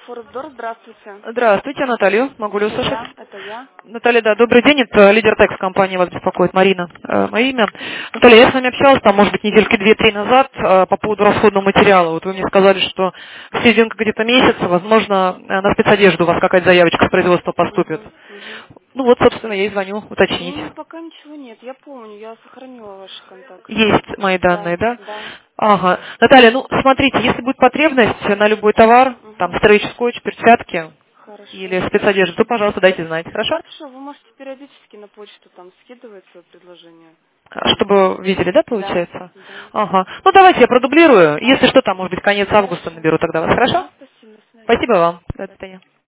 Форекс-Дор, здравствуйте. Здравствуйте, Наталья. Могу ли Это услышать? я, это я. Наталья, да, добрый день. Это лидер текс компании вас беспокоит, Марина. Мое имя. Наталья, я с вами общалась, там, может быть, недельки 2-3 назад по поводу расходного материала. Вот вы мне сказали, что в серединке где-то месяца, возможно, на спецодежду у вас какая-то заявочка с производства поступит. Угу. Ну вот, собственно, я и звоню уточнить. Ну, пока ничего нет. Я помню, я сохранила ваши контакты. Есть мои Да, данные, да? да. Ага. Наталья, ну, смотрите, если будет потребность на любой товар, там, Угу. стрейч, скотч, перчатки Хорошо. или спецодежду, то, пожалуйста, дайте знать, хорошо? Хорошо, вы можете периодически на почту там скидывать свое предложение. Чтобы видели, да, Да, получается? да. Ага. Ну, давайте я продублирую. Если Ага. что, там, может быть, конец августа Хорошо. наберу тогда вас, хорошо? Ага, спасибо, до свидания. Спасибо вам. До Спасибо. свидания.